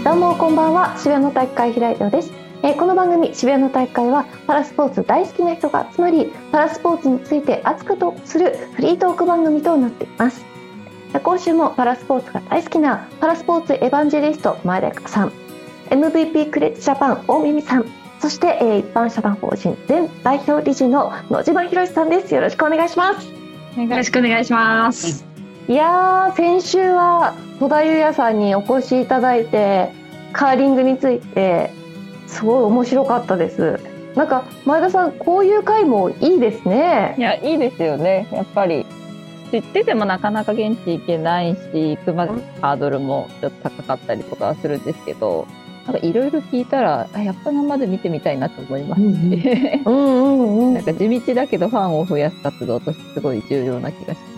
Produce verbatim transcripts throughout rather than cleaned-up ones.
どうもこんばんは、渋谷の体育会平井亮です。えー、この番組渋谷の体育会はパラスポーツ大好きな人が集まり、パラスポーツについて熱くとするフリートーク番組となっています。今週もパラスポーツが大好きなパラスポーツエヴァンジェリスト前田香さん、 エムブイピー クレッジジャパン大耳さん、そして、えー、一般社団法人前代表理事の野島博さんです。よろしくお願いします。 よろしくお願いします。 いやー、先週は戸田裕也さんにお越しいただいて、カーリングについてすごい面白かったです。なんか前田さん、こういう回もいいですね。 いや、いいですよね。やっぱり知っててもなかなか現地行けないし、行くまでハードルもちょっと高かったりとかするんですけど、なんかいろいろ聞いたらやっぱ生で見てみたいなと思いますし、うんうんうん、なんか地道だけどファンを増やす活動としてすごい重要な気がします。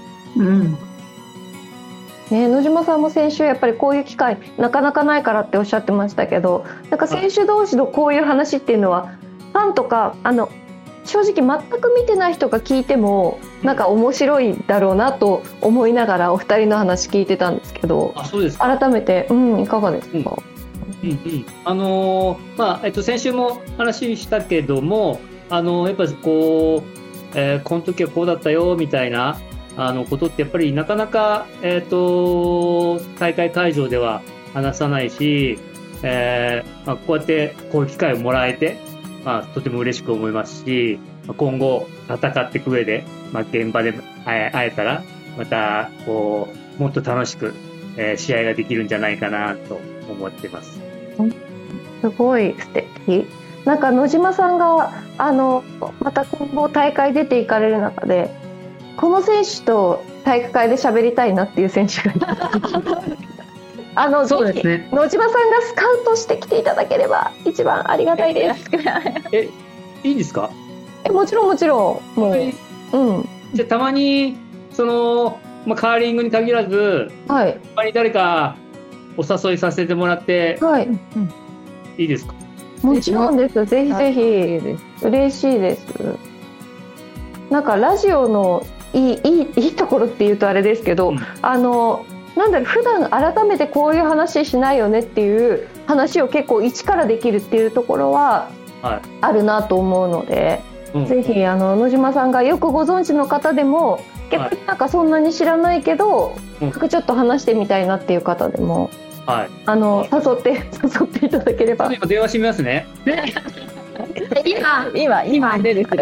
うんね、野島さんも先週やっぱりこういう機会なかなかないからっておっしゃってましたけど、なんか選手同士のこういう話っていうのはファンとかあの正直全く見てない人が聞いてもなんか面白いだろうなと思いながらお二人の話聞いてたんですけど、 あ、そうですか。 改めて、うん、いかがですか？ うんうんうん、あのーまあえっと、先週も話したけども、あのー、やっぱりこう、えー、この時はこうだったよみたいなあのことってやっぱりなかなか、えー、と大会会場では話さないし、えーまあ、こうやってこういう機会をもらえて、まあ、とても嬉しく思いますし、今後戦っていく上で、まあ、現場で会え、会えたらまたこうもっと楽しく、えー、試合ができるんじゃないかなと思ってます。 すごい素敵。なんか野島さんがあのまた今後大会出ていかれる中で、この選手と体育会で喋りたいなっていう選手がいたあのそうですね、野島さんがスカウトしてきていただければ一番ありがたいです。 え、いいんですか？ え、もちろんもちろん、もう、うん、 じゃあたまにその、まあ、カーリングに限らず、はい、たまに誰かお誘いさせてもらって、はい、うん、いいですか？ もちろんです。ぜひぜひ嬉しいです。なんかラジオのいい、いい、いいところっていうとあれですけど、うん、あのなんだろう、普段改めてこういう話しないよねっていう話を結構一からできるっていうところはあるなと思うので、はい、ぜひあの野島さんがよくご存知の方でも逆になんかそんなに知らないけど、はい、ちょっと話してみたいなっていう方でも、はい、あの誘って誘っていただければ。 今電話してみますね。 今今今でです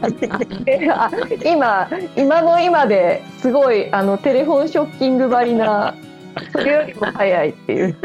今今の今ですごいあのテレフォンショッキングばりな、それよりも早いっていう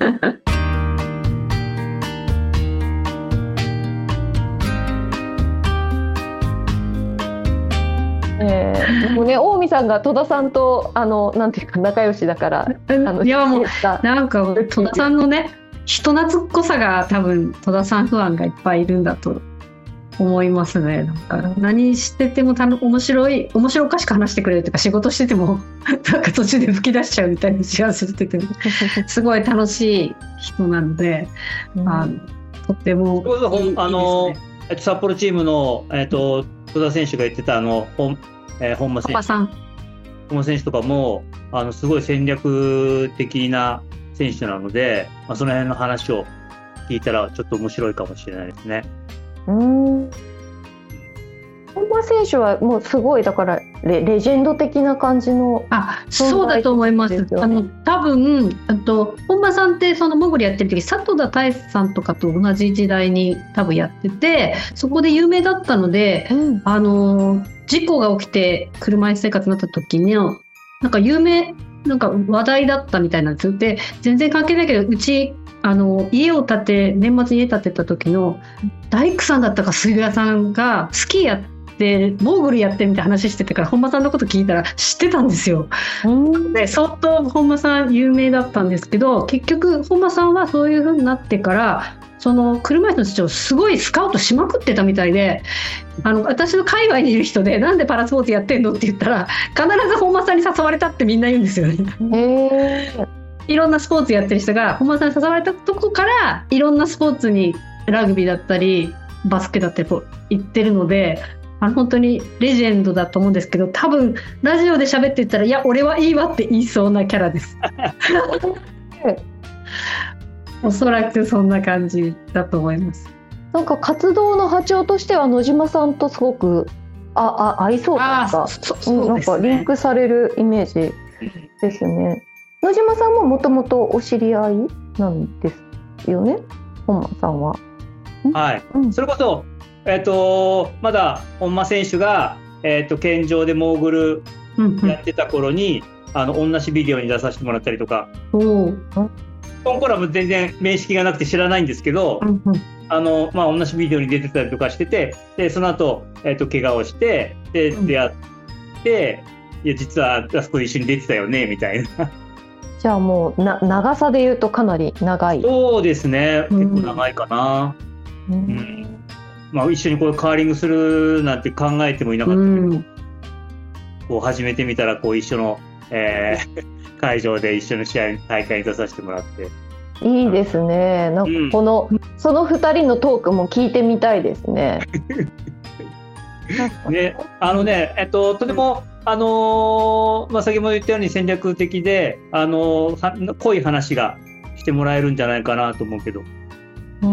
えー、もうね、大見さんが戸田さんとあのなんていうか仲良しだから、あのいやもうなんか戸田さんのね、人懐っこさが多分戸田さんファンがいっぱいいるんだと思いますね。なんか何しててもたの面白い面白おかしく話してくれるというか、仕事しててもなんか途中で吹き出しちゃうみたいな気がするけどすごい楽しい人なので、うん、あのとってもいい、いいですね。あの札幌チームの、えー、と戸田選手が言ってたあの本、えー、本間選手本間選手とかもあのすごい戦略的な選手なので、まあ、その辺の話を聞いたらちょっと面白いかもしれないですね。 うーん、本間選手はもうすごいだから レ, レジェンド的な感じの。 あ、そうだと思います。あの多分あと本間さんってそのモグリやってる時佐藤田大さんとかと同じ時代に多分やってて、そこで有名だったので、うん、あの事故が起きて車椅子生活になった時になんか有名なんか話題だったみたいなんですよ。で全然関係ないけど、うちあの家を建て年末に家建てた時の大工さんだったか水具屋さんがスキーやってモーグルやってみたいな話しててから、本間さんのこと聞いたら知ってたんですよ。で相当本間さん有名だったんですけど、結局本間さんはそういう風になってからその車椅子の人をすごいスカウトしまくってたみたいで、あの私の海外にいる人でなんでパラスポーツやってんのって言ったら必ず本間さんに誘われたってみんな言うんですよね。へー、いろんなスポーツやってる人が本間さんに誘われたとこからいろんなスポーツにラグビーだったりバスケだったりこう行ってるので、あの本当にレジェンドだと思うんですけど、多分ラジオで喋ってたらいや俺はいいわって言いそうなキャラです。 おそらくそんな感じだと思います。 なんか活動の波長としては野島さんとすごくああ合いそうとか、 あそそううん、なんかリンクされるイメージですね。野島さんももともとお知り合いなんですよね、本間さんは。 はい、 うん、 それこそ、えー、とまだ本間選手が、えー、と健常でモーグルやってた頃に、うん、あの同じビデオに出させてもらったりとか、 おその頃は全然面識がなくて知らないんですけど、うんうん、あのまあ、同じビデオに出てたりとかしてて、でその後、えー、と怪我をしてで出会って、うん、いや実はあそこで一緒に出てたよねみたいな。 じゃあもうな長さで言うとかなり長い。 そうですね、結構長いかな、うんうんまあ、一緒にこうカーリングするなんて考えてもいなかったけど、うん、こう始めてみたらこう一緒の、えー、会場で一緒の試合大会に出させてもらって。 いいですね。なんかこの、うん、そのふたりのトークも聞いてみたいですね。 ね、あのね、えっと、とても、あのーまあ、先ほど言ったように戦略的で、あのー、濃い話がしてもらえるんじゃないかなと思うけど。 うん、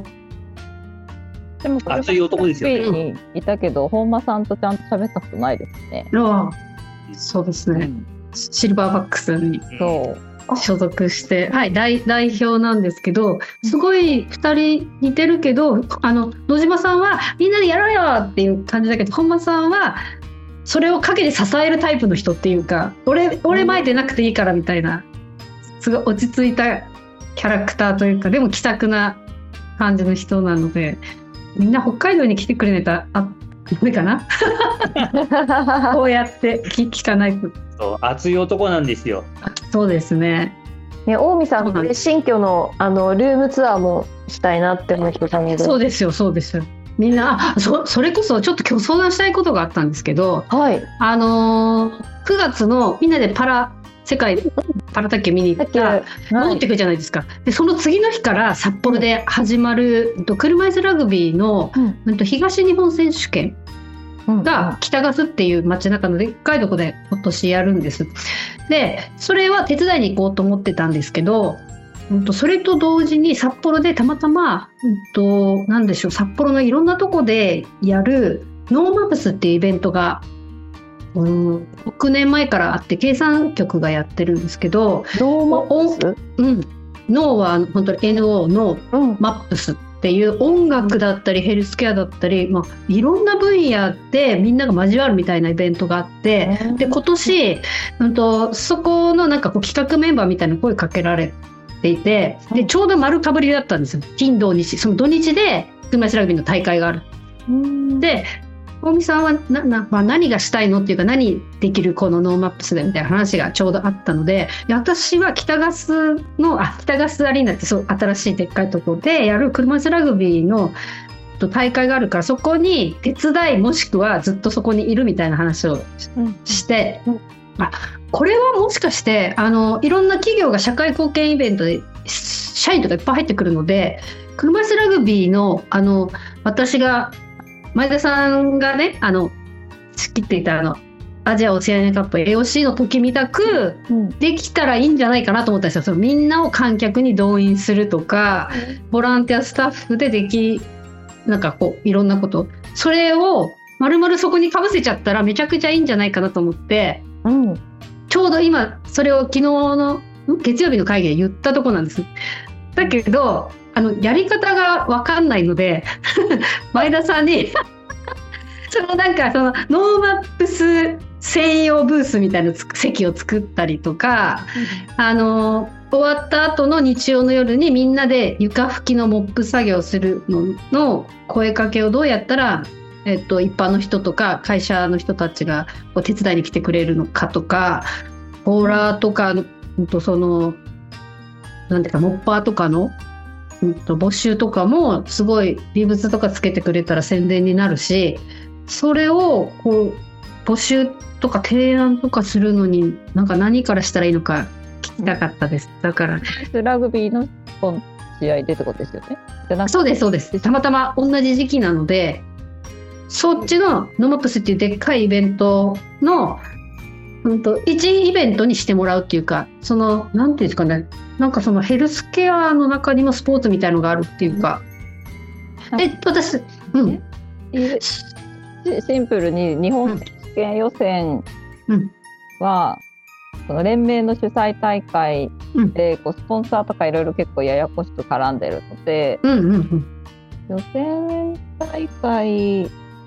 でも熱い男ですよね。 にいたけど、本間さんとちゃんと喋ったことないですね。 ああ、そうですね、うん、シルバーバックスに所属して、はい、代, 代表なんですけど、すごいふたり似てるけど、あの野島さんはみんなでやろうよっていう感じだけど、本間さんはそれを陰で支えるタイプの人っていうか、俺、俺前でなくていいからみたいな、すごい落ち着いたキャラクターというか、でも気さくな感じの人なので、みんな北海道に来てくれないと、あ、無理かなこうやって聞, 聞かないと。 そう、熱い男なんですよ。 そうですね。 ね、近江さん、新居のあのルームツアーもしたいなって思ってたので。 そうですよ、そうですよ。みんな、あ、そ、それこそちょっと今日相談したいことがあったんですけど、 はい、 あのー、くがつのみんなでパラ世界パラ卓球見に行った戻ってくるじゃないですか。でその次の日から札幌で始まる、うん、車椅子ラグビーの、うん、東日本選手権が北ガスっていう街中のでっかいとこで今年やるんです。でそれは手伝いに行こうと思ってたんですけど、それと同時に札幌でたまたま、うんと、なんでしょう、札幌のいろんなとこでやるノーマプスっていうイベントが、うん、ろくねんまえからあって、計算局がやってるんですけど、 ノーマプス、 うん、ノーは本当に エヌオー のマップスっていう音楽だったりヘルスケアだったり、まあ、いろんな分野でみんなが交わるみたいなイベントがあって、で今年、うんと、そこのなんかこう企画メンバーみたいな声かけられていて、でちょうど丸かぶりだったんですよ。金土日、その土日で車椅子ラグビーの大会がある。で大見さんはなな、まあ、何がしたいのっていうか、何できるこのノーマップスでみたいな話がちょうどあったので、私は北ガスのあ北ガスアリーナってそう新しいでっかいところでやる車椅子ラグビーの大会があるから、そこに手伝いもしくはずっとそこにいるみたいな話を し,、うん、してあこれはもしかしてあのいろんな企業が社会貢献イベントで社員とかいっぱい入ってくるので、車椅子ラグビーのあの私が前田さんがね、あの仕切っていたあのアジアオセアニアカップ エーオーシー の時みたくできたらいいんじゃないかなと思ったんですよ。そのみんなを観客に動員するとか、ボランティアスタッフでできなんかこういろんなこと、それを丸々そこにかぶせちゃったらめちゃくちゃいいんじゃないかなと思って、うん、ちょうど今それを昨日の月曜日の会議で言ったとこなんです。だけどあのやり方が分かんないので前田さんにそのなんかそのノーマップス専用ブースみたいな席を作ったりとか、うん、あの終わった後の日曜の夜にみんなで床拭きのモップ作業をするのの声かけをどうやったら、えっと、一般の人とか会社の人たちがお手伝いに来てくれるのかとか、ボーラーとか、うん、とそのなんていうかモッパーとかの募集とかもすごいビブスとかつけてくれたら宣伝になるし、それをこう募集とか提案とかするのになんか何からしたらいいのか聞きたかったです。だからラグビーの本試合でってことですよね。じゃなくてそうですそうです。たまたま同じ時期なので、そっちのノマップスっていうでっかいイベントの、うんと、いちイベントにしてもらうっていうか、そのなんていうんですかね、 なんかそのヘルスケアの中にもスポーツみたいのがあるっていうか、え私、うん、 シンプルに日本選手権予選は、うん、その連盟の主催大会でこうスポンサーとかいろいろ結構ややこしく絡んでるので、 うんうんうん、 予選大会予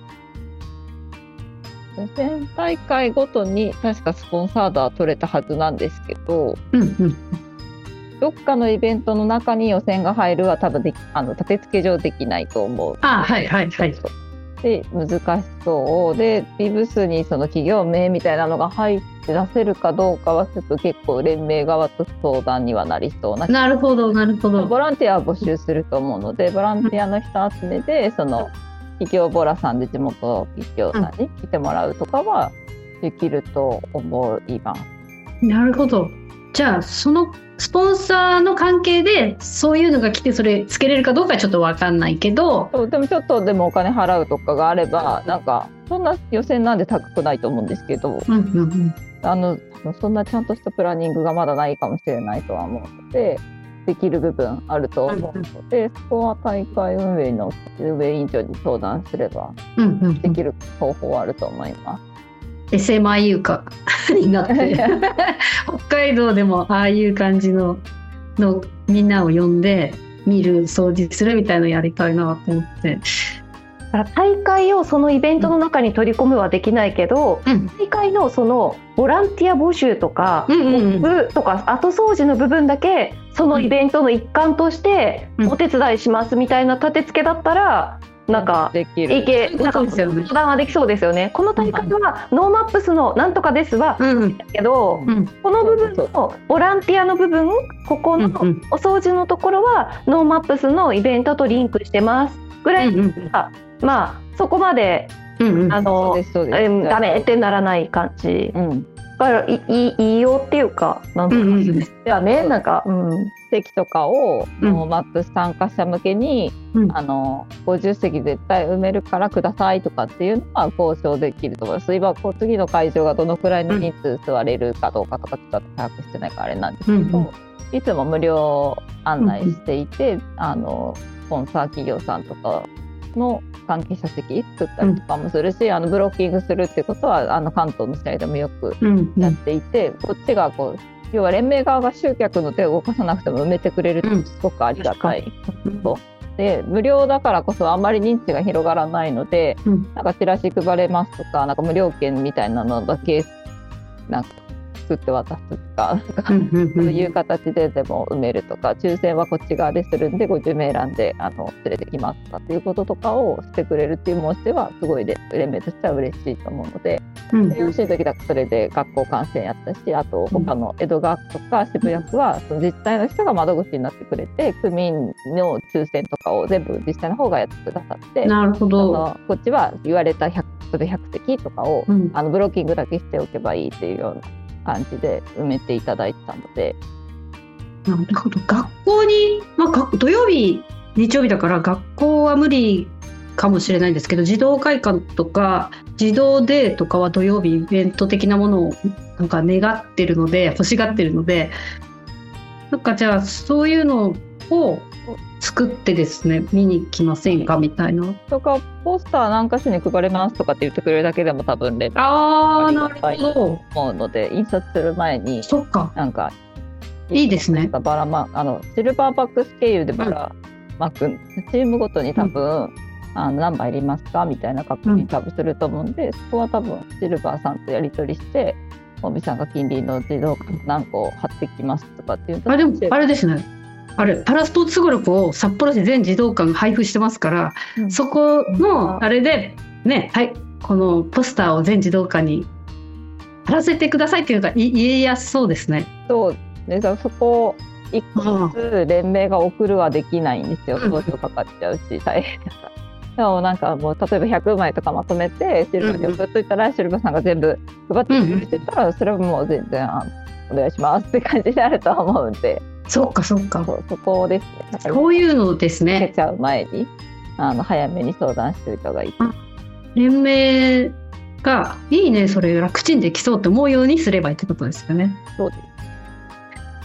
選大会ごとに確かスポンサードは取れたはずなんですけど、 うんうん、 どっかのイベントの中に予選が入るは多分できあの立て付け上できないと思う。 あ、はいはいはい。 で難しそうでビブスにその企業名みたいなのが入って出せるかどうかはちょっと結構連盟側と相談にはなりそうな。 なるほどなるほど。 ボランティアを募集すると思うのでボランティアの人集めてその企業ボラさんで地元企業さんに来てもらうとかはできると思います。 うん、なるほど。じゃあそのスポンサーの関係でそういうのが来てそれつけれるかどうかちょっと分かんないけど、 そうでもちょっとでもお金払うとかがあればなんかそんな予選なんで高くないと思うんですけど、 うんうんうん、 あのそんなちゃんとしたプランニングがまだないかもしれないとは思うのでできる部分あると思うので、うんうん、そこは大会運営の運営委員長に相談すればできる方法はあると思います。 エスエムアイユー かになって北海道でもああいう感じ の, のみんなを呼んで見る掃除するみたいなのやりたいなと思って。 だから大会をそのイベントの中に取り込むはできないけど、うん、大会のそのボランティア募集とか、うんうんうん、とか後掃除の部分だけそのイベントの一環としてお手伝いしますみたいな立て付けだったらなんかできるいけなんか相談はできそうですよね。この大会はノーマップスのなんとかですは、うん、だけど、うん、この部分のボランティアの部分ここのお掃除のところはノーマップスのイベントとリンクしてますぐらいが、うんうん、まあそこまで、うんうん、あのダメってならない感じ、うん、だからいいいいよっていうかなんとかですよね、うんうん、なんか、うん、 席とかをノーマップス参加者向けに、うん、あのごじゅっ席絶対埋めるからくださいとかっていうのは交渉できると思います。今こう次の会場がどのくらいの人数座れるかどうかとかちょっと把握してないからあれなんですけど、うんうん、いつも無料案内していて、うんうん、あのスポンサー企業さんとかの関係者席作ったりとかもするし、うん、あのブロッキングするっていうことはあの関東の試合でもよくやっていて、うんうん、こっちがこう要は連盟側が集客の手を動かさなくても埋めてくれるってすごくありがたい、うん、で無料だからこそあんまり認知が広がらないので、うん、なんかチラシ配れますとか、なんか無料券みたいなのだけなんか作って渡すとか、そういう形ででも埋めるとか、抽選はこっち側でするんでごじゅうめい選んであの連れてきますとかっていうこととかをしてくれるっていう申し出はすごいで連盟としては嬉しいと思うので、うん、よろしい時だとそれで学校観戦やったし、あと他の江戸川区とか渋谷区はその自治体の人が窓口になってくれて区民の抽選とかを全部自治体の方がやってくださって、 なるほど、 のこっちは言われたひゃくそれひゃく席とかを、うん、あのブロッキングだけしておけばいいっていうような感じで埋めていただいてたので。 なるほど。学校に、まあ、土曜日日曜日だから学校は無理かもしれないんですけど、児童会館とか児童デーとかは土曜日イベント的なものをなんか願ってるので欲しがってるので、なんかじゃあそういうのを作ってですね見に来ませんかみたいなとか、ポスター何か所に配れますとかって言ってくれるだけでも多分連絡あなるほど思うので、印刷する前にそっかなんかいいですね。 バラマあのシルバーバックス経由でバラマーク、うん、チームごとに多分、うん、あの何杯いりますかみたいな確認多分すると思うんで、うん、そこは多分シルバーさんとやり取りして、本美さんが近隣の児童館何個貼ってきますとかっていうと、 あでもあれですね、あれパラスポーツグループを札幌市全児童館配布してますから、うん、そこのあれでね、はいこのポスターを全児童館に貼らせてくださいっていうのが言いやすそうですね。 そうで、そこいっこずつ連盟が送るはできないんですよ。送料かかっちゃうし大変だから。でもなんかもう例えばひゃくまいとかまとめてシルバーに送っといたら、うん、シルバーさんが全部配ってくれてたら、うん、それはもう全然お願いしますって感じになると思うんで。 そうかそうか、 そう、そこですね。 そういうのですね。 受けちゃう前にあの早めに相談しておいた方がいい。 連盟がいいね、それ楽ちんできそうって思うようにすればいいってことですよね。 そうです。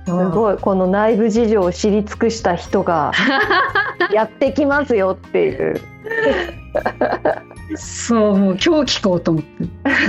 すごいこの内部事情を知り尽くした人がやってきますよっていうそうもう今日聞こうと思って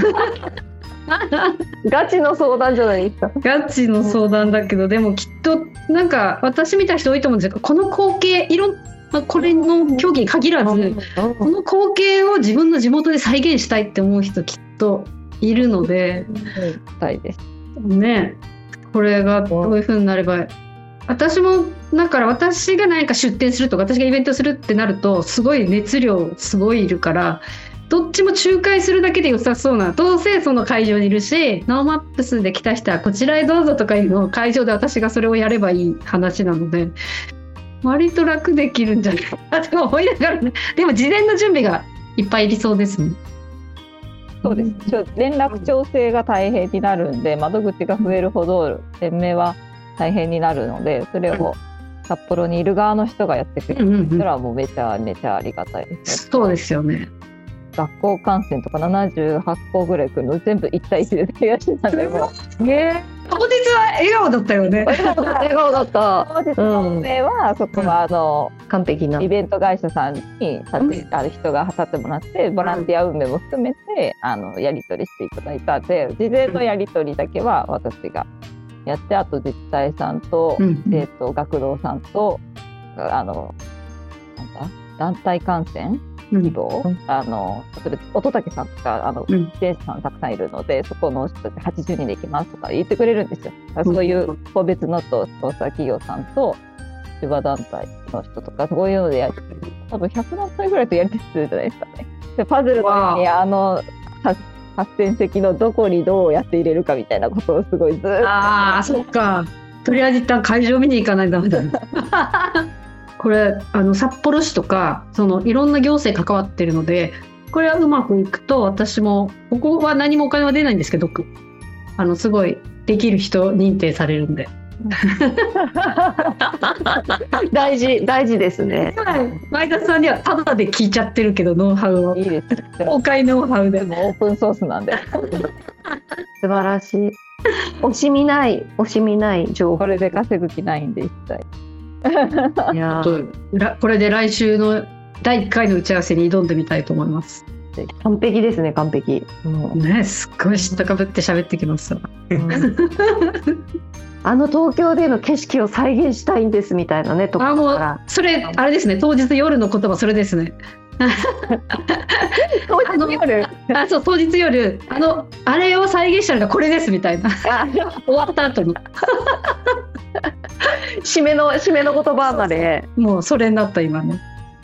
ガチの相談じゃないですか。 ガチの相談だけど、でもきっとなんか私みたいな人多いと思うんですけど、この光景いろんなこれの競技に限らず、この光景を自分の地元で再現したいって思う人きっといるので、 たいですね。これがどういう風になれば、私もだから私が何か出店するとか私がイベントするってなるとすごい熱量すごいいるから、どっちも仲介するだけで良さそうな、どうせその会場にいるしノーマップスで来た人はこちらへどうぞとかいうのを会場で私がそれをやればいい話なので、割と楽できるんじゃないかなと思いながらね。でも事前の準備がいっぱいいりそうですもん。 そうです。ちょ連絡調整が大変になるんで、窓口が増えるほど店名は大変になるので、それを札幌にいる側の人がやってくれる人はもうめちゃめちゃありがたいですね。 そうですよね。 学校観戦とかななじゅうはちこぐらい来るの全部いち対いちで対応してたんで、もうね、当日は笑顔だったよね。 笑顔だった。 当日の運営は、そこはあの、 うん、完璧なイベント会社さんに立ってある人が立ってもらって、ボランティア運営も含めてあのやり取りしていただいたんで、事前のやり取りだけは私がやって、あと自治体さんと、うん、えーと学童さんとあのなんだ団体観戦希望、うん、あの乙武さんとかあの自転車さんたくさんいるので、そこの人たちはちじゅうにんで行きますとか言ってくれるんですよ。そういう個別のとスポンサー企業さんと千葉団体の人とかそういうのでやって多分ひゃくなんたいぐらいとやり取りするんじゃないですかね。でパズルのようにあの発展席のどこにどうやって入れるかみたいなことをすごいずっと。 ああ、そっか。とりあえず一旦会場見に行かないとダメだね。これあの札幌市とかそのいろんな行政関わってるので、これはうまくいくと私もここは何もお金は出ないんですけど、あのすごいできる人認定されるんで。 大事大事ですね。 前田さんにはただで聞いちゃってるけど、ノウハウをいいです。 公開ノウハウでもオープンソースなんで素晴らしい。惜しみない惜しみない情報。 これで稼ぐ気ないんで一切。 いやこれで来週のだいいっかいの打ち合わせに挑んでみたいと思います。 完璧ですね、完璧。 もうね、すっごい知ったかぶって喋ってきますわ。うん、 あの東京での景色を再現したいんですみたいなねところから。 あ、もうそれあれですね、当日夜の言葉それですね。 当日夜あそう当日夜あのあれを再現したのがこれですみたいな。終わった後に締めの締めの言葉までもうそれになった今ね。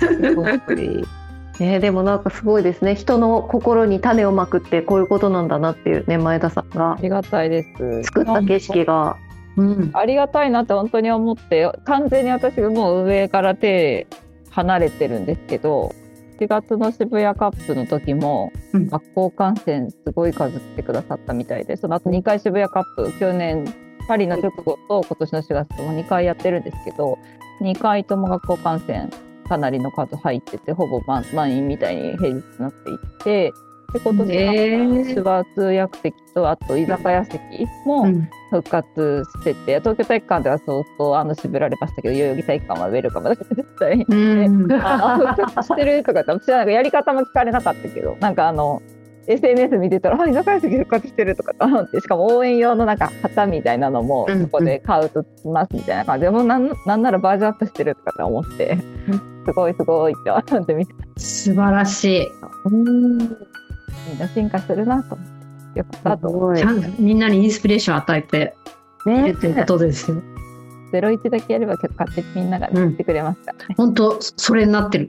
ね、でもなんかすごいですね。人の心に種をまくってこういうことなんだなっていうね、前田さんがありがたいです作った景色が、 うん、ありがたいなって本当に思って、完全に私もう上から手離れてるんですけど、しがつの渋谷カップの時も、うん、学校観戦すごい数来てくださったみたいで、その後にかい渋谷カップ、去年パリの直後と今年のしがつともにかいやってるんですけど、にかいとも学校観戦かなりの数入ってて、ほぼ 満, 満員みたいに平日になっていって、で今年は手話通訳席とあと居酒屋席も復活してて、うん、東京体育館では相当あの渋られましたけど、代々木体育館はウェルカムだから絶対に、うん、あの復活してるとかって私はなんかやり方も聞かれなかったけど、なんかあのエスエヌエス 見てたらあ居酒屋席復活してるとか思って、しかも応援用のなんか旗みたいなのもそこで買うとつきますみたいな感じで、もうなんなんならバージョンアップしてるとかって思って、すごいすごいって思って見てた。 素晴らしい。 うんみんな進化するなと思ってよかったと思って、 みんなにインスピレーションを与えてねということですよ。 ゼロイチだけやれば勝手にみんなが言ってくれますからね、 うん、本当それになってる。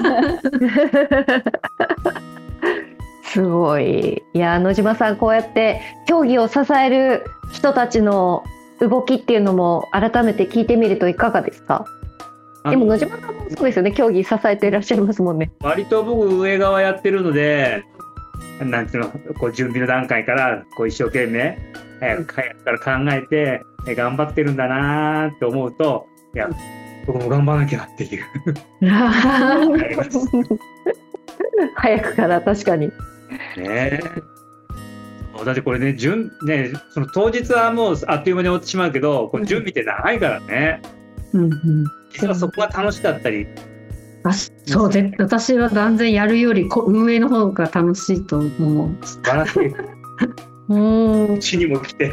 すごい。いや野島さん、こうやって競技を支える人たちの動きっていうのも改めて聞いてみるといかがですか？でも野島さんもそうですよね、競技支えていらっしゃいますもんね。 割と僕上側やってるので、なんていうの、こう準備の段階からこう一生懸命早くから考えて頑張ってるんだなって思うと、いや僕も頑張らなきゃっていう早くから確かにねえ、 だってこれね、準ね、その当日はもうあっという間に終わってしまうけど、これ準備って長いからね。 うんうん。 実はそこが楽しかったり。 あ、そうで、私は断然やるよりこ運営の方が楽しいと思う。 素晴らしい。 うんうちにも来て。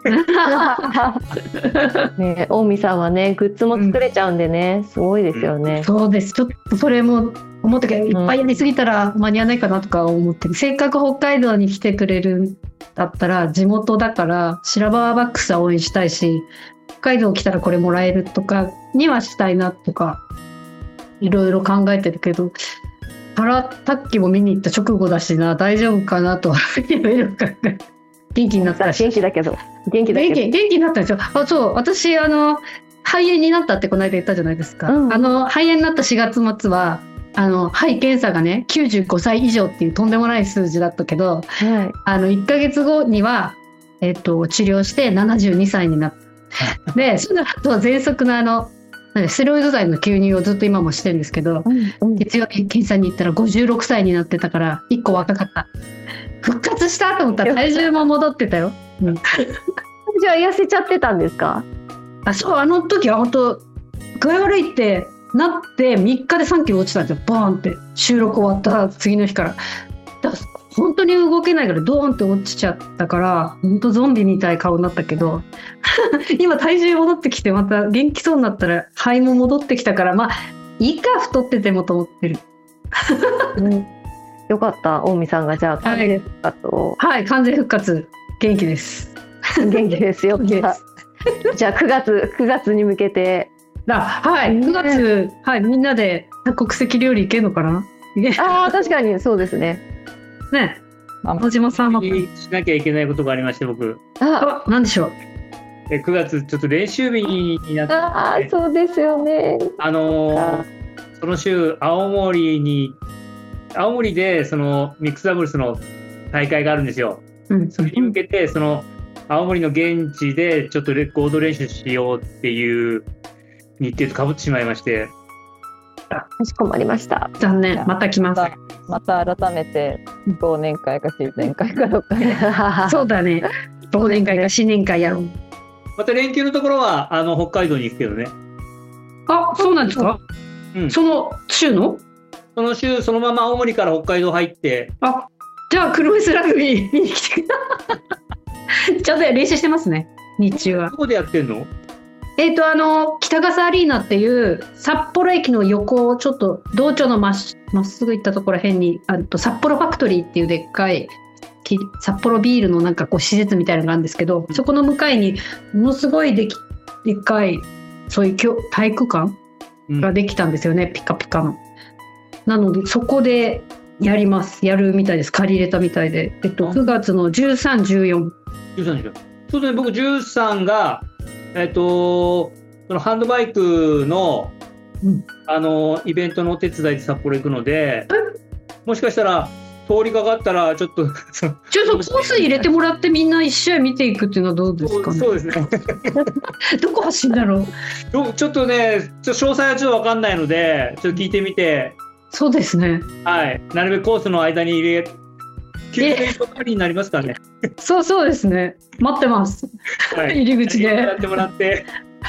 ね、近江さんはねグッズも作れちゃうんでね、すごいですよね。 そうです。ちょっとそれも思ったけど、いっぱいやりすぎたら間に合わないかなとか思ってる、せっかく北海道に来てくれるんだったら地元だから白バーバックスは応援したいし、北海道来たらこれもらえるとかにはしたいなとかいろいろ考えてるけど、パラタッキも見に行った直後だしな、大丈夫かなといろいろ考え元気になったら元気だけど元気だけど元気元気になったんですよ。あ、そう私あの肺炎になったってこの間言ったじゃないですか、うん、あの肺炎になったしがつ末はあの肺検査がねきゅうじゅうごさい以上っていうとんでもない数字だったけど、はい、あのいっかげつごには、えっと、治療してななじゅうにさいになったでその後喘息のあのステロイド剤の吸入をずっと今もしてるんですけど、うんうん、月曜日検査に行ったらごじゅうろくさいになってたからいっこ若かった。復活したと思ったら体重も戻ってたよ、うん、 じゃあ痩せちゃってたんですか？ あ、そう、あの時は本当具合悪いってなってみっかでさんキロ落ちたんですよ。ボーンって収録終わった次の日から。だから本当に動けないからドーンって落ちちゃったから本当ゾンビみたい顔になったけど今体重戻ってきてまた元気そうになったら肺も戻ってきたから、まあいいか太っててもと思ってる、 うん、よかった。近江さんがじゃあ完全復活を。 はい、はい、完全復活元気です元気ですよじゃあくがつくがつに向けてあ、はい、くがつ、はい、みんなで多国籍料理いけるのかなあー確かにそうですねねえ、野島さんもしなきゃいけないことがありまして、僕あ、何でしょう。 えくがつちょっと練習日になって、 あーそうですよね。 あのー、その週青森に青森でそのミックスダブルスの大会があるんですよ、うん、それに向けてその青森の現地でちょっとレコード練習しようっていう日程とかぶってしまいまして、 かしこまりました。 残念。また来ます。 また改めて忘年会か新年会かどっかでそうだね、忘年会か新年会やろう。 また連休のところはあの北海道に行くけどね。 あ、そうなんですか、うん、その週のその週そのまま青森から北海道入って、 あ、じゃあ車椅子ラグビー見に来てちゃんと練習してますね、日中は。 どこでやってんの？ えーと、あの北笠アリーナっていう札幌駅の横をちょっと道庁のまっすぐ行ったところら辺にあると札幌ファクトリーっていうでっかい札幌ビールのなんかこう施設みたいなのがあるんですけど、そこの向かいにものすごいできでっかいそういう体育館ができたんですよね、うん、ピカピカの。なのでそこでやりますやるみたいです。借り入れたみたいで、えっと、くがつのじゅうさん、じゅうよん。 じゅうさん、じゅうよん。そうですね、僕じゅうさんがえっと、そのハンドバイクの、うん、あのイベントのお手伝いで札幌行くので、もしかしたら通りかかったらちょっとちょっとコース入れてもらってみんな一試合見ていくっていうのはどうですかね。 そうですねどこ走るんだろうちょっとね、ちょっと詳細はちょっと分かんないのでちょっと聞いてみて。 そうですね、 はい、なるべくコースの間に入れ休憩とかになりますからね。 そうそうですね。待ってます。はい、入り口で。 やってもらって。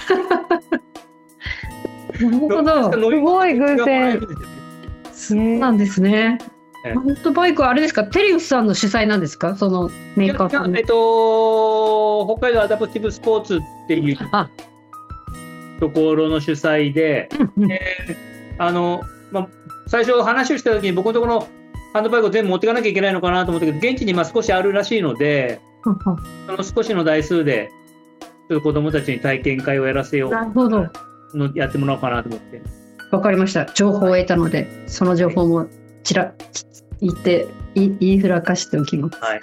なるほど。 すごい偶然。 そうなんですね。ハンドバイクはあれですか、テリウスさんの主催なんですか、そのメーカーさん。 えっと北海道アダプティブスポーツっていうところの主催で、うんうん、えー、あのまあ最初話をした時に僕のところのハンドバイクを全部持っていかなきゃいけないのかなと思ったけど、現地にまあ少しあるらしいので、その少しの台数で子どもたちに体験会をやらせよう、 なるほど、 のやってもらおうかなと思って。 わかりました。情報を得たので、その情報もちら言って言いふらかしておきます。はい、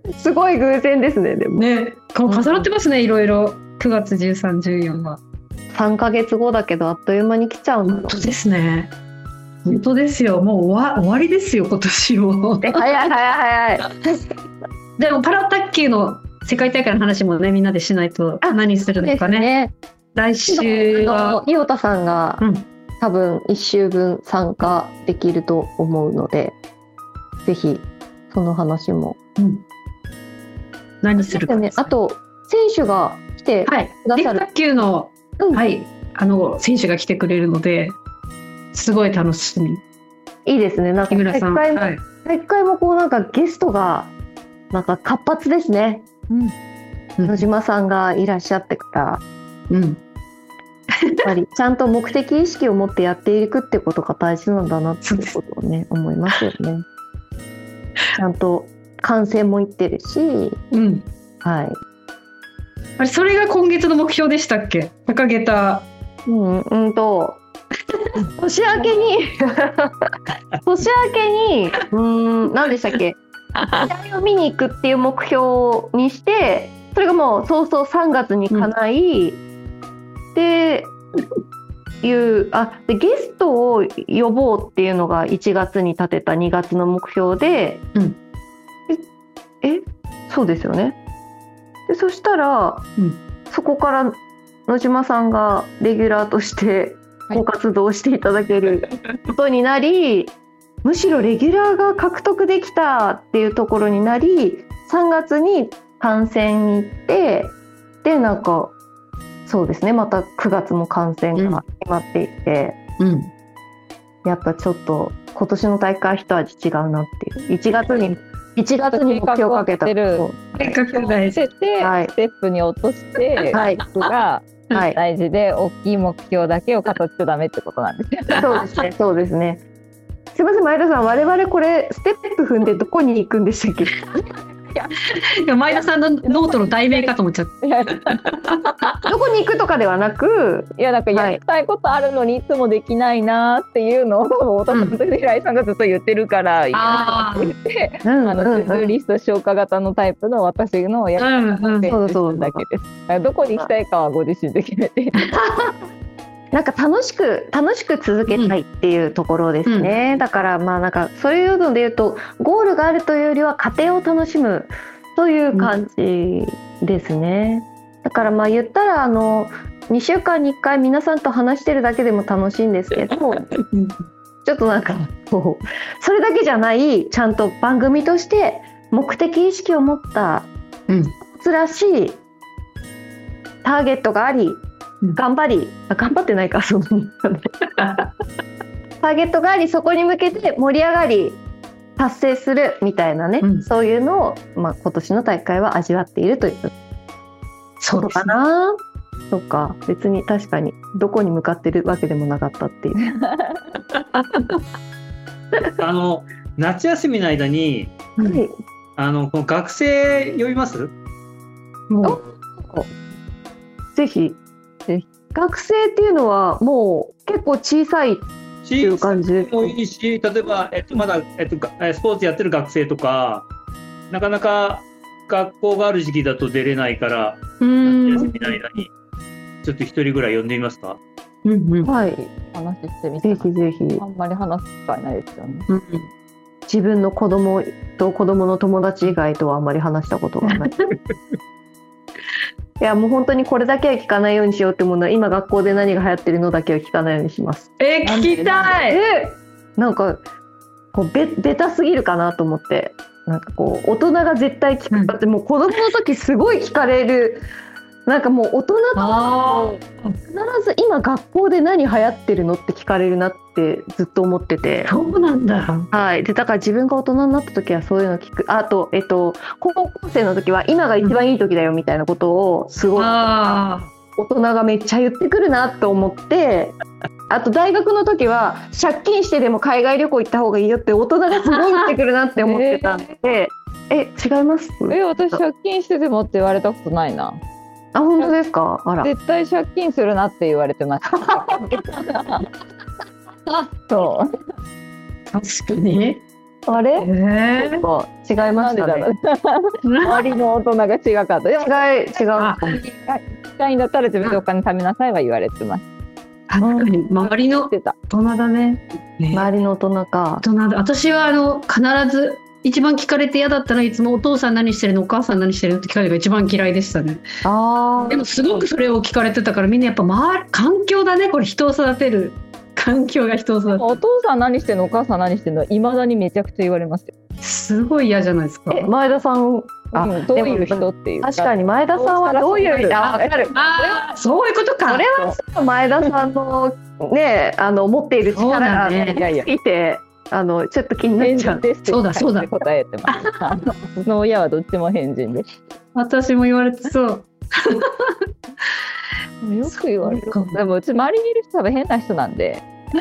すごい偶然ですね。でもね、重なってますね、いろいろ。くがつじゅうさん、じゅうよんはさんかげつごだけどあっという間に来ちゃうの。 本当ですね。本当ですよ。もう終わ、終わりですよ、今年も。 早い早い早い。 でもパラ卓球の世界大会の話もね、みんなでしないと。何するのかね。ね、来週は伊代田さんが、うん、多分いっ週分参加できると思うので、ぜひその話も。 うん、何するかですね。あと選手が来てくはい、 ださる。 陸卓球の、 うんはい、あの選手が来てくれるので、すごい楽しみ。 いいですね。なんか木村さん、 大会も、 はい、 大会もこうなんかゲストがなんか活発ですね。 うん、 野島さんがいらっしゃってから、 うん、 やっぱりちゃんと目的意識を持ってやっていくってことが大事なんだなっていうことをね思いますよね。ちゃんと観戦もいってるし、 うん、 はい。 あれ、それが今月の目標でしたっけ？掲げた。 うんうんと年明けに年明けにうーん何でしたっけ？試合を見に行くっていう目標にして、それがもう早々さんがつに叶い、うん、でいうあでゲストを呼ぼうっていうのがいちがつに立てたにがつの目標で、うん、ええそうですよね。でそしたら、うん、そこから野島さんがレギュラーとしてご活動していただけることになり、はい、むしろレギュラーが獲得できたっていうところになり、さんがつに観戦に行って、でなんかそうですね、またくがつも観戦が決まっていて、うん、やっぱちょっと今年の大会一味違うなっていう。いちがつにいちがつに目標をかけた計画をしてて、はい、ステップに落としていくが大事で、大きい目標だけを語っちゃダメってことなんですよ。 そうですね、そうですね。すみません、前田さん、我々これステップ踏んでどこに行くんでしたっけ？ いや、いや前田さんのノートの題名かと思っちゃって。 どこに行くとかではなく、 いや、なんかやりたいことあるのにいつもできないなっていうのを太田さんと平井さんがずっと言ってるから、うん、言って、うん、あのトゥードゥーリスト消化型のタイプの私のやり方でだけです。どこに行きたいかはご自身で決めて。 なんか楽しく楽しく続けたいっていうところですね、うん、だからまあなんかそういうので言うとゴールがあるというよりは過程を楽しむという感じですね、うん、だからまあ言ったらあのにしゅうかんにいっかい皆さんと話してるだけでも楽しいんですけどちょっとなんかこうそれだけじゃないちゃんと番組として目的意識を持ったつらしいターゲットがあり頑張りあ頑張ってないかそのターゲットがありそこに向けて盛り上がり達成するみたいなね、うん、そういうのを、まあ、今年の大会は味わっているということかな。そうか、別に確かにどこに向かってるわけでもなかったっていうあの夏休みの間に、はい、あのこの学生呼びます？ もうぜひ学生っていうのはもう結構小さいっていう感じでもいいし、例えば、えっと、まだ、えっと、スポーツやってる学生とかなかなか学校がある時期だと出れないから夏休みの間にちょっと一人ぐらい呼んでみますか？ うんうん、はい、 話してみてぜひぜひ。 あんまり話す機会ないですよね、 うん、自分の子供と子供の友達以外とはあんまり話したことがないいやもう本当にこれだけは聞かないようにしようってものは今学校で何が流行ってるのだけは聞かないようにします。 えー、聞きたい。 えー、なんかこう ベ, ベタすぎるかなと思って、なんかこう大人が絶対聞く、だってもう子供の時すごい聞かれる、なんかもう大人と必ず今学校で何流行ってるのって聞かれるなってずっと思ってて。 そうなんだ。 はい。でだから自分が大人になった時はそういうの聞く。あとえっと高校生の時は今が一番いい時だよみたいなことをすごい大人がめっちゃ言ってくるなと思って。あと大学の時は借金してでも海外旅行行った方がいいよって大人がすごい言ってくるなって思ってたんで、えー、え違います？ え私借金してでもって言われたことないな。 あ本当ですか？あら絶対借金するなって言われてましたそう確かにあれ、 えー、違いましたね周りの大人が違かった。でも違い違う近いんだったら自分でお金貯めなさいは言われてます。 確かに周りの大人だ ね, ね周りの大人か大人だ。私はあの必ず一番聞かれて嫌だったのはいつもお父さん何してるのお母さん何してるのって聞かれるのが一番嫌いでしたね。 あでもすごくそれを聞かれてたからみんなやっぱ周り環境だね。これ人を育てる環境が人を育てる。 お父さん何してるのお母さん何してるのいまだにめちゃくちゃ言われますよ。 すごい嫌じゃないですか。 え前田さんあどういう人っていうか確かに前田さんはどういうあ分かるああそういうことか。 それはちょっと前田さんのねあの持っている力がついて、あのちょっと気になっちゃう。 そうだそうだ答えてます。あのうちの親はどっちも変人です。 私も言われてそう。 よく言われる。でもうち周りにいる人多分変な人なんで。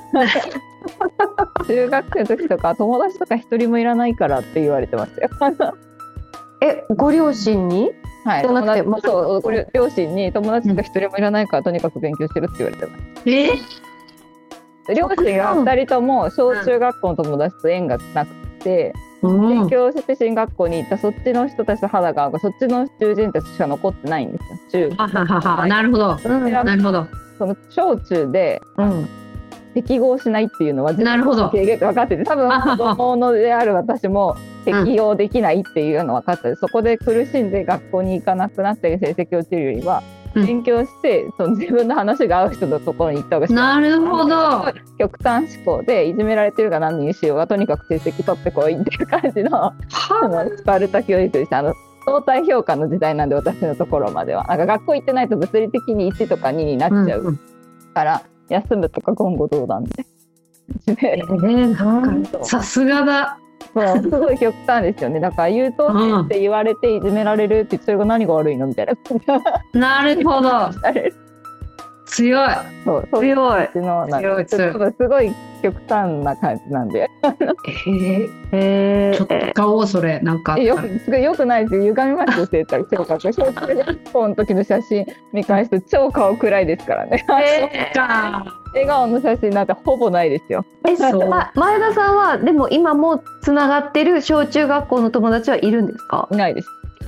中学生の時とか友達とか一人もいらないからって言われてましたよ。 えご両親に？ はい。 じゃなくて友達そうご両親に友達とか一人もいらないからとにかく勉強してるって言われてます。 え両親がふたりとも小中学校の友達と縁がなくて、 うん、 勉強して進学校に行ったそっちの人たちと肌が合うそっちの友人たちしか残ってないんですよ。中ははははなるほど、うん、なるほど。 その小中で、うん、適合しないっていうのはなるほど分かってて、多分子供のである私も適応できないっていうの分かってて、うん、そこで苦しんで学校に行かなくなって成績落ちるよりは勉強して、うん、その自分の話が合う人のところに行った方がいい。 なるほど。 極端思考でいじめられてるが何にしようがとにかく成績取ってこいっていう感じのスパルタ教育でした。あの相対評価の時代なんで私のところまではなんか学校行ってないと物理的にいちとかにになっちゃうから、うん、休むとか言語道断で、 えー、さすがだ。 そうすごい極端ですよね。だから優等生って言われていじめられるってそれが何が悪いのみたいな。なるほど。強い。 そうそういうの強い強い。すごい極端な感じなんで。 へえ。ちょっと使おうそれなんか。 よくよくないですよ。歪みましたよって言ったら超かっこいい。小学校の時の写真見返すと超顔暗いですからね。 えー、か。 笑顔の写真なんてほぼないですよ。 えそうま、前田さんはでも今もつながってる小中学校の友達はいるんですか？ いないです。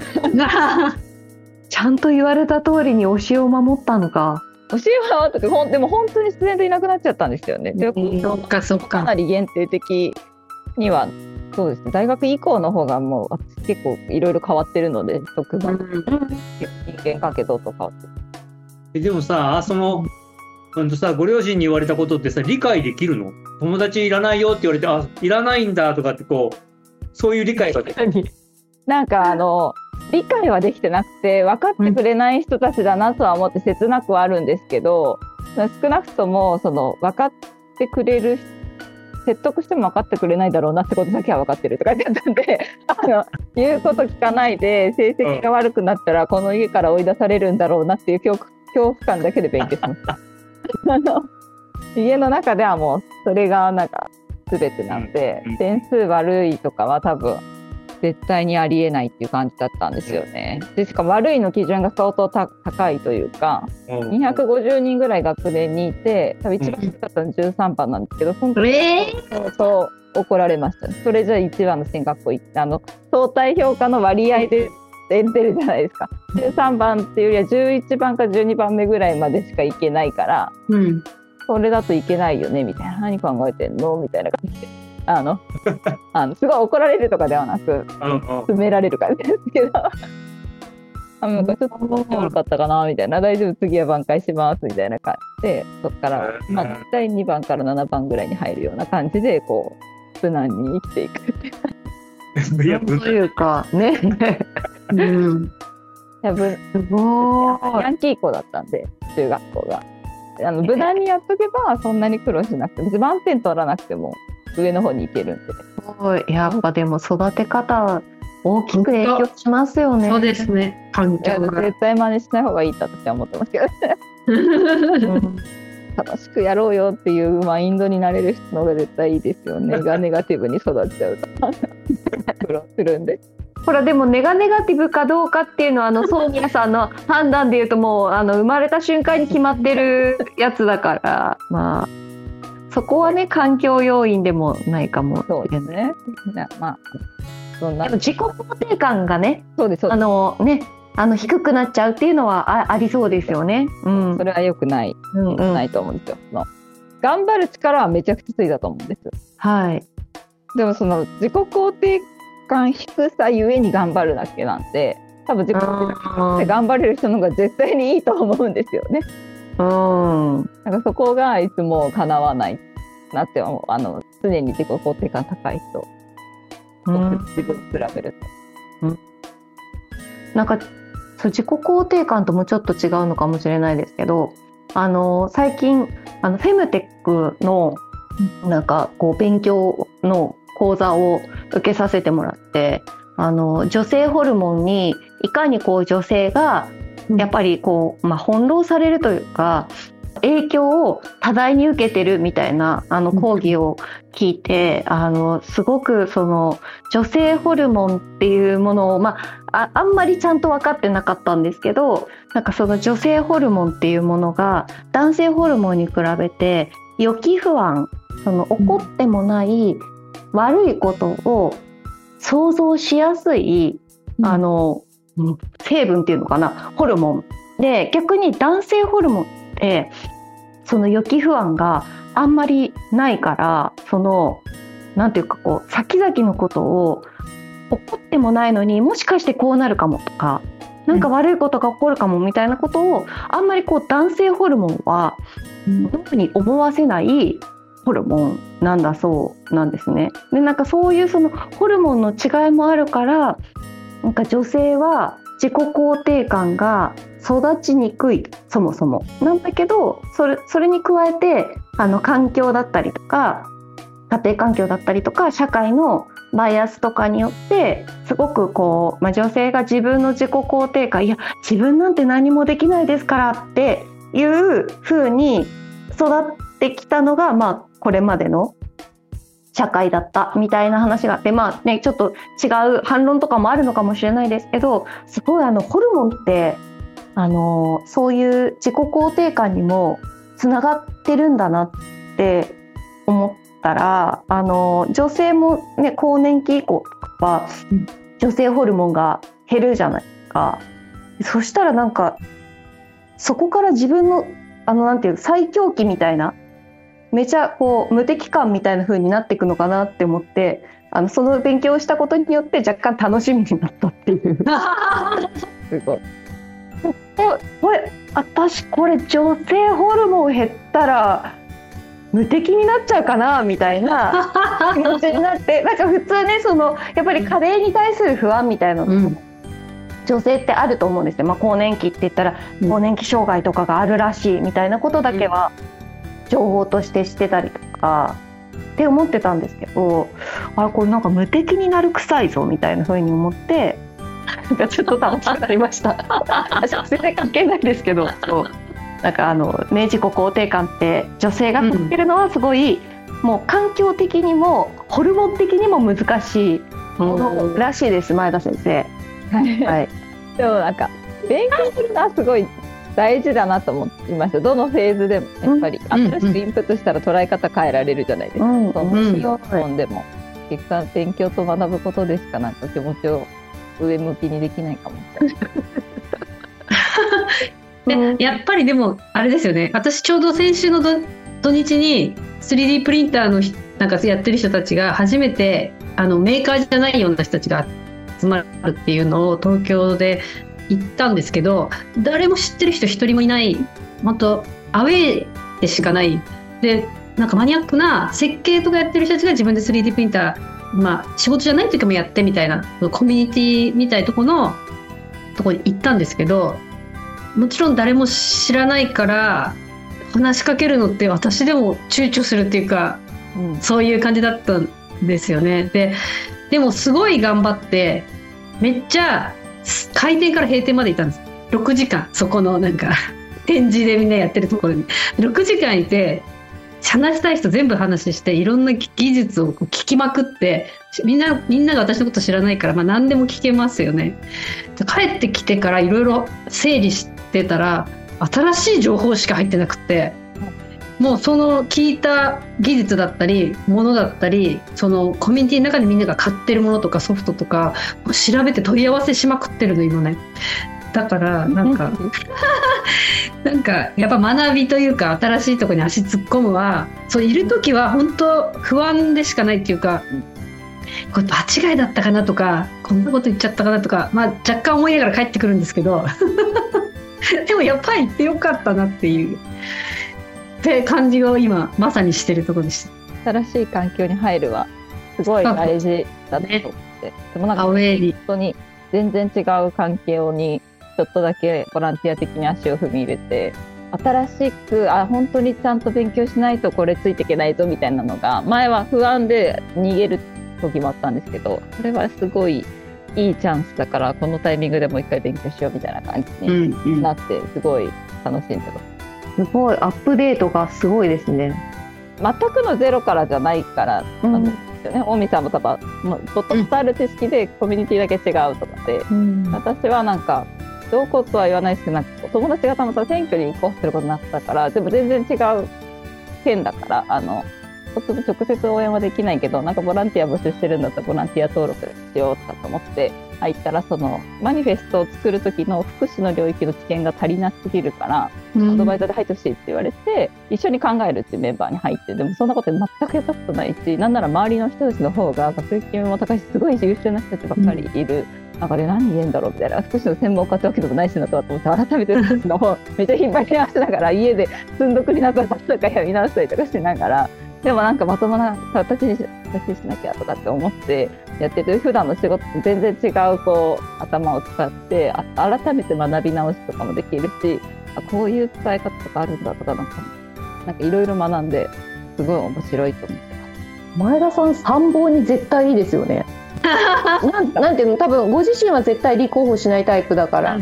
ちゃんと言われた通りに教えを守ったのか。 教えはとかほんでも本当に自然といなくなっちゃったんですよね。 えー、そっかそっか。 かなり限定的にはそうですね。大学以降の方がもう結構いろいろ変わってるので職場、うん、人間関係どうとか。 えでもさそのうんとさご両親に言われたことってさ理解できるの？友達いらないよって言われてあいらないんだとかってこうそういう理解ができる。 なんかあの理解はできてなくて分かってくれない人たちだなとは思って切なくはあるんですけど、うん、少なくともその分かってくれる説得しても分かってくれないだろうなってことだけは分かってるとか言ってたんであの言うこと聞かないで成績が悪くなったらこの家から追い出されるんだろうなっていう恐怖、恐怖感だけで勉強しましたあの家の中ではもうそれがなんか全てなんで、うん、点数悪いとかは多分絶対にありえないっていう感じだったんですよね。でしかも悪いの基準が相当高いというか、うん、にひゃくごじゅうにんぐらい学年にいて多分一番低かったのじゅうさんばんなんですけど、その時相当怒られました、ね、それじゃあいちばんの進学校行ってあの相対評価の割合で出てるじゃないですか。じゅうさんばんっていうよりはじゅういちばんかじゅうにばんめぐらいまでしか行けないから、うん、それだといけないよねみたいな、何考えてんのみたいな感じであのあのすごい怒られるとかではなく詰められる感じですけどあなんかちょっと悪かったかなみたいな、大丈夫次は挽回しますみたいな感じで、そこから、まあ、大体にばんからななばんぐらいに入るような感じでこう無難に生きていくっていう感じというかねうん、 やぶすごいヤンキー校だったんで中学校があの無難にやっとけばそんなに苦労しなくて別に満点取らなくても上の方に行けるんで、すごいやっぱでも育て方大きく影響しますよね。 そうですね。環境が絶対真似しない方がいいと私は思ってますけど、うん、楽しくやろうよっていうマインドになれる人の方が絶対いいですよね。がネガティブに育っちゃうと苦労するんで。 ほらでもネガネガティブかどうかっていうのはあのソーニャさんの判断でいうともうあの生まれた瞬間に決まってるやつだからまあそこはね環境要因でもないかも。 そうですね。まあそんなでも自己肯定感がねそうですそうですあのねあの低くなっちゃうっていうのは あ, ありそうですよね、 うん、それは良くない、うんうん、ないと思うんですよ。その頑張る力はめちゃくちゃついたと思うんです。 はい。 でもその自己肯定感低さゆえに頑張るだけなんで多分自己肯定感で頑張れる人の方が絶対にいいと思うんですよね。うん、なんかそこがいつも叶わないなって思う。あの常に自己肯定感高い人うん、自分に比べると、うん、 なんかそう自己肯定感ともちょっと違うのかもしれないですけど、あの最近あのフェムテックのなんかこう勉強の講座を受けさせてもらって、あの女性ホルモンにいかにこう女性がやっぱりこう、まあ、翻弄されるというか影響を多大に受けてるみたいなあの講義を聞いて、あのすごくその女性ホルモンっていうものを、まあ、あ, あんまりちゃんと分かってなかったんですけど、なんかその女性ホルモンっていうものが男性ホルモンに比べて予期不安、その起こってもない悪いことを想像しやすい、うん、あの成分っていうのかな、ホルモンで、逆に男性ホルモンってその予期不安があんまりないから、そのなんていうかこう先々のことを起こってもないのにもしかしてこうなるかもとか、なんか悪いことが起こるかもみたいなことをあんまりこう男性ホルモンは脳に思わせないホルモンなんだそうなんですね。でなんかそういうそのホルモンの違いもあるから、なんか女性は自己肯定感が育ちにくい、そもそもなんだけど、それ、それに加えてあの環境だったりとか家庭環境だったりとか社会のバイアスとかによってすごくこう、まあ、女性が自分の自己肯定感、いや自分なんて何もできないですからっていう風に育ってきたのが、まあこれまでの社会だったみたいな話があって、まあねちょっと違う反論とかもあるのかもしれないですけど、すごいあのホルモンってあのそういう自己肯定感にもつながってるんだなって思ったら、あの女性もね更年期以降とかは女性ホルモンが減るじゃないですか。そしたらなんかそこから自分のあのなんていう最強期みたいなめちゃこう無敵感みたいな風になっていくのかなって思って、あのその勉強をしたことによって若干楽しみになったっていうすごいこれ私これ女性ホルモン減ったら無敵になっちゃうかなみたいな気持ちになってなんか普通ねそのやっぱり加齢に対する不安みたいなの、うん、女性ってあると思うんですよ。まあ、更年期って言ったら更年期障害とかがあるらしいみたいなことだけは情報としてしてたりとかって思ってたんですけど、あれこれなんか無敵になる臭いぞみたいな風に思ってちょっと楽しくなりました全然関係ないですけど、そうなんかあの、ね、自己肯定感って女性がつけるのはすごい、うん、もう環境的にもホルモン的にも難しいものらしいです、前田先生。はい、 でもなんか勉強するのはすごい大事だなと思いました。どのフェーズでもやっぱり新しくインプットしたら捉え方変えられるじゃないですか。うん、その本でも結果勉強と学ぶことでしかなんか気持ちを上向きにできないかもでやっぱりでもあれですよね、私ちょうど先週の土日に スリーディー プリンターのなんかやってる人たちが初めてあのメーカーじゃないような人たちが集まるっていうのを東京で行ったんですけど、誰も知ってる人一人もいない、本当アウェーでしかないで、なんかマニアックな設計とかやってる人たちが自分で スリーディー プリンター、まあ仕事じゃない時もやってみたいなコミュニティみたいなとこのとこに行ったんですけど、もちろん誰も知らないから話しかけるのって私でも躊躇するっていうか、うん、そういう感じだったんですよね。で、でもすごい頑張ってめっちゃ開店から閉店までいたんです。ろくじかんそこのなんか展示でみんなやってるところにろくじかんいて、話したい人全部話していろんな技術を聞きまくって、みんなみんなが私のこと知らないから、まあ、何でも聞けますよね。帰ってきてからいろいろ整理してたら新しい情報しか入ってなくて、もうその聞いた技術だったりものだったり、そのコミュニティの中でみんなが買ってるものとかソフトとか調べて問い合わせしまくってるの今ね。だからなんかなんかやっぱ学びというか新しいところに足突っ込むは、そういる時は本当不安でしかないっていうか、これ間違いだったかなとかこんなこと言っちゃったかなとか、まあ、若干思いながら帰ってくるんですけどでもやっぱり行ってよかったなっていうって感じを今まさにしてるところでした。 新しい環境に入るはすごい大事だと思って、ね、でもなんか本当に全然違う環境にちょっとだけボランティア的に足を踏み入れて、新しくあ本当にちゃんと勉強しないとこれついていけないぞみたいなのが、前は不安で逃げる時もあったんですけど、これはすごいいいチャンスだからこのタイミングでもう一回勉強しようみたいな感じになって、すごい楽しんでます。 すごいアップデートがすごいですね。 全くのゼロからじゃないからなんですよね。大見さんも多分ボト伝える知識でコミュニティだけ違うとかで、うん、私はなんかどうこうとは言わないですけど、なんか友達がたまたま選挙に立候補することになったから、でも全然違う県だから、あの直接応援はできないけど、なんかボランティア募集してるんだったらボランティア登録しようとかと思って入ったら、そのマニフェストを作る時の福祉の領域の知見が足りなすぎるから、うん、アドバイザーで入ってほしいって言われて一緒に考えるっていうメンバーに入って、でもそんなこと全くやったことないし、なんなら周りの人たちの方が学歴も高いし、すごい優秀な人たちばっかりいる、うん、なんかで何言えんだろうみたいな、福祉の専門家ってわけでもないしなと思って、改めて福祉の方めっちゃ引っ張り直しながら家で積んどくになったとかやり直したりとかしながら、でもなんかまともな形に し, しなきゃとかって思ってやってて、普段の仕事と全然違うこう頭を使ってあ改めて学び直しとかもできるし、あこういう伝え方とかあるんだとか、なんかなんかいろいろ学んですごい面白いと思ってます。 前田さん参謀に絶対いいですよね。なんなんていうの、多分ご自身は絶対立候補しないタイプだから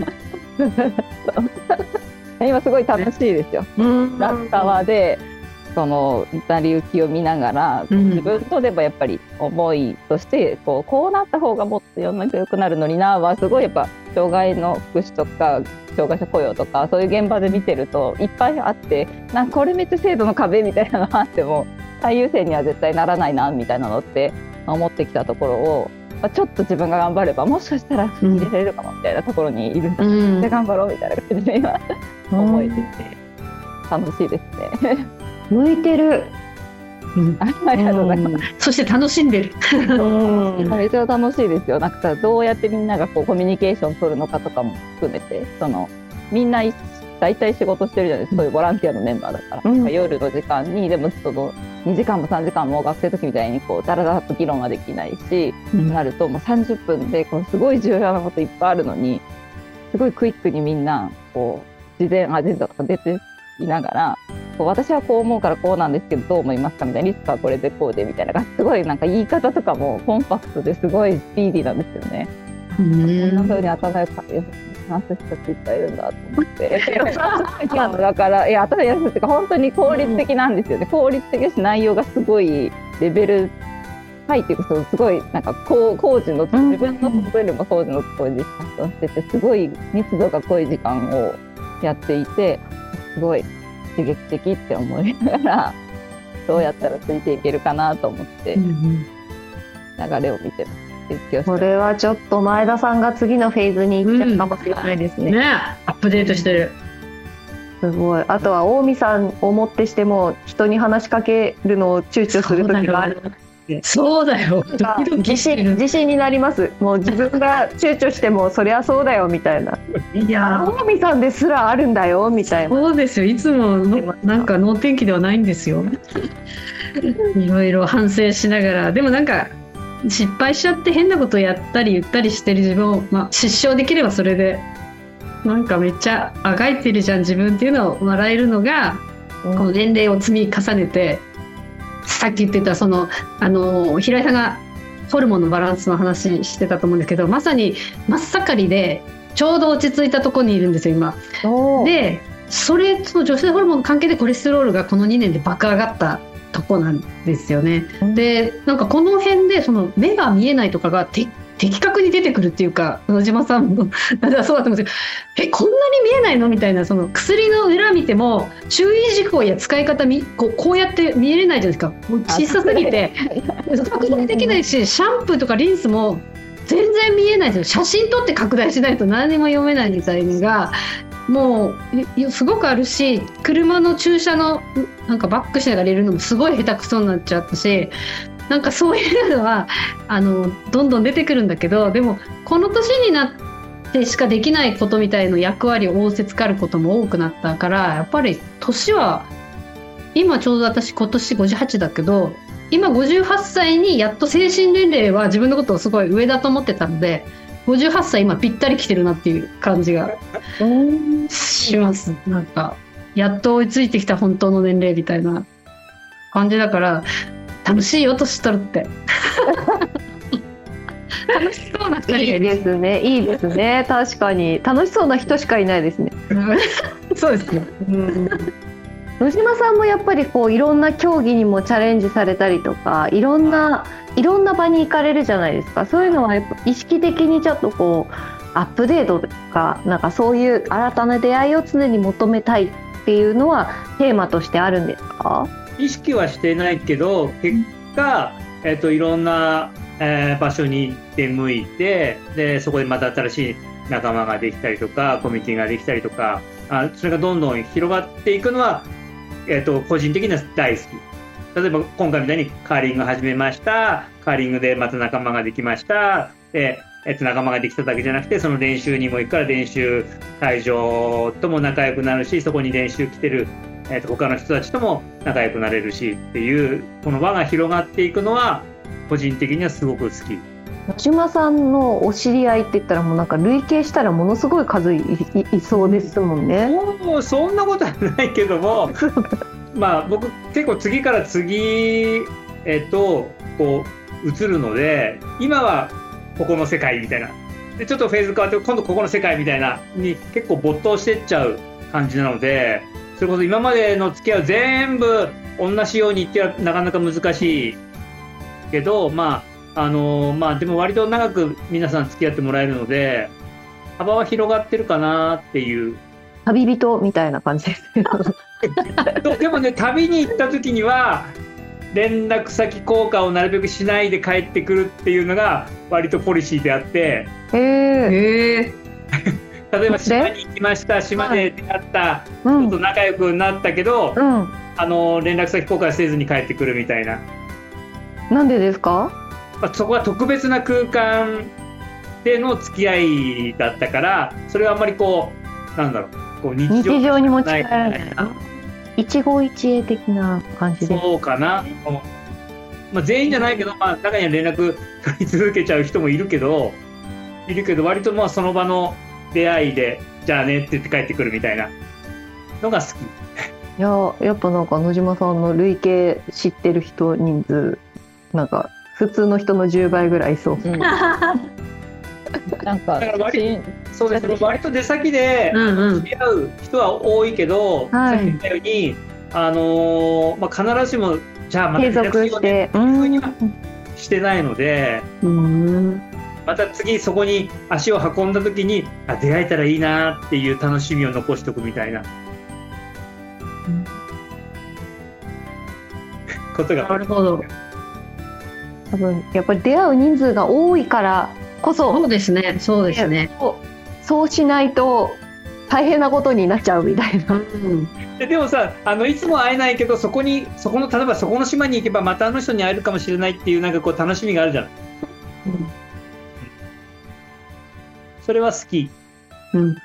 今すごい楽しいですよ。落川でその成り行きを見ながら、うん、自分とでもやっぱり思いとしてこう、こうなった方がもっと世の中良くなるのになはすごいやっぱ障害の福祉とか障害者雇用とかそういう現場で見てるといっぱいあって、なんかこれめっちゃ制度の壁みたいなのがあっても最優先には絶対ならないなみたいなのって思ってきたところを、まあ、ちょっと自分が頑張ればもしかしたら入れられるかもみたいなところにいるんだ、うん、で頑張ろうみたいな感じで今思えてて楽しいですね。 向いてる、 うん、ありがとうございます。 そして楽しんでる。 うんめっちゃ楽しいですよ。なんかどうやってみんながこうコミュニケーション取るのかとかも含めて、そのみんな大体仕事してるじゃないですか、そういうボランティアのメンバーだから、うん、夜の時間にでもそのにじかんもさんじかんも学生の時みたいにこうダラダラと議論はできないし、うん、なるともうさんじゅっぷんでこうすごい重要なこといっぱいあるのに、すごいクイックにみんなこう事前アジェンダとか出ていながら、こう私はこう思うからこうなんですけどどう思いますかみたいな、リスクはこれでこうでみたいな、すごいなんか言い方とかもコンパクトですごいスピーディーなんですよね。こんな風に頭良く話す人っていっぱいいるんだと思ってだからいや頭良くっていうか本当に効率的なんですよね。効率的だし内容がすごいレベル高いっていうか、すごいなんか工事の自分のことよりも工事のことをディスカッションしてて、すごい密度が濃い時間をやっていて、すごい刺激的って思いながらどうやったらついていけるかなと思って流れを見てます。 これはちょっと前田さんが次のフェーズに行っちゃうかもしれないですね。 うん、ね、アップデートしてる。 すごい。あとは大見さんをもってしても人に話しかけるのを躊躇する時がある。 そうだよ。 自信自信になります。もう自分が躊躇してもそりゃそうだよみたいな。 いや大見さんですらあるんだよみたいな。 そうですよ。いつものなんか能天気ではないんですよ。いろいろ反省しながら、でもなんか失敗しちゃって変なことやったり言ったりしてる自分を、まあ、失笑できればそれでなんかめっちゃあがいてるじゃん自分っていうのを笑えるのが、うん、この年齢を積み重ねて、さっき言ってたそのあの平井さんがホルモンのバランスの話してたと思うんですけど、まさに真っ盛りでちょうど落ち着いたところにいるんですよ今。でそれその女性ホルモンの関係でコレステロールがこのにねんで爆上がったとこなんですよね。でなんかこの辺でその目が見えないとかがて的確に出てくるっていうか、野島さんもそうだと思うんですけど、えこんなに見えないのみたいな、その薬の裏見ても注意事項や使い方みこう、こうやって見えれないじゃないですか。もう小さすぎて拡大できないし、シャンプーとかリンスも全然見えないですよ。写真撮って拡大しないと何も読めないみたいなのがもうすごくあるし、車の駐車のなんかバックしながら入れるのもすごい下手くそになっちゃったし、なんかそういうのはあのどんどん出てくるんだけど、でもこの年になってしかできないことみたいな役割を仰せつかることも多くなったから、やっぱり年は今ちょうど私今年ごじゅうはちだけど、 今ごじゅうはっさいにやっと精神年齢は自分のことをすごい上だと思ってたので、ごじゅうはっさい今ぴったり来てるなっていう感じがします。なんかやっと追いついてきた本当の年齢みたいな感じだから、楽しいよ年取るって楽しそうな人がいいですね、いいですね。確かに楽しそうな人しかいないですね。 そうですね、うん、 野島さんもやっぱりこういろんな競技にもチャレンジされたりとか、いろんないろんな場に行かれるじゃないですか。そういうのはやっぱ意識的にちょっとこうアップデートとか、なんかそういう新たな出会いを常に求めたいっていうのはテーマとしてあるんですか？ 意識はしてないけど、結果、えっと、いろんな、えー場所に出向いて、でそこでまた新しい仲間ができたりとか、コミュニティができたりとか、あそれがどんどん広がっていくのは、えっと、個人的には大好き。例えば今回みたいにカーリング始めました、カーリングでまた仲間ができました、で、えっと、仲間ができただけじゃなくて、その練習にも行くから練習会場とも仲良くなるし、そこに練習来てる、えっと、他の人たちとも仲良くなれるしっていう、この輪が広がっていくのは個人的にはすごく好き。 野島さんのお知り合いって言ったらもうなんか累計したらものすごい数 い, い, いそうですもんね。 もうそんなことはないけどもまあ僕結構次から次へとこう移るので、今はここの世界みたいなで、ちょっとフェーズ変わって今度ここの世界みたいなに結構没頭してっちゃう感じなので、それこそ今までの付き合いを全部同じように言ってはなかなか難しいけど、まああのー、まあでも割と長く皆さん付き合ってもらえるので幅は広がってるかなっていう。 旅人みたいな感じですでもね、旅に行った時には連絡先交換をなるべくしないで帰ってくるっていうのが割とポリシーであって、 へえ例えば島に行きました、島で出会った、ちょっと仲良くなったけど、うん、あの連絡先交換せずに帰ってくるみたいな。 なんでですか？ まあ、そこは特別な空間での付き合いだったから、それはあんまりこうなんだろう、こう日常、 日常に持ち帰らない、一期一会的な感じで。 そうかな、まあ、全員じゃないけど、まあ、中には連絡取り続けちゃう人もいるけどいるけど割とまあその場の出会いでじゃあねって言って帰ってくるみたいなのが好き。いややっぱなんか野島さんの累計知ってる人人数なんか普通の人のじゅうばいぐらいいそう、うん、 なんかだから割そうですね、割と出先で知り合う人は多いけど、うんうん、さっき言ったように、あのーまあ、必ずしもじゃあまた継続してっていうふうにはしてないので、うん、また次そこに足を運んだ時にあ出会えたらいいなっていう楽しみを残しておくみたいな、うん、ことが。 なるほど。 多分やっぱり出会う人数が多いからこそ。 そうですね、そうですね。 そうしないと大変なことになっちゃうみたいな、うん、 で, でもさあのいつも会えないけどそこにそこの例えばそこの島に行けばまたあの人に会えるかもしれないっていうなんかこう楽しみがあるじゃない、うん、それは好き、うんうん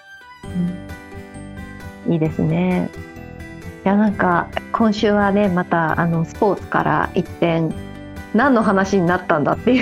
うん、いいですね。いやなんか今週はねまたあのスポーツから一転何の話になったんだっていう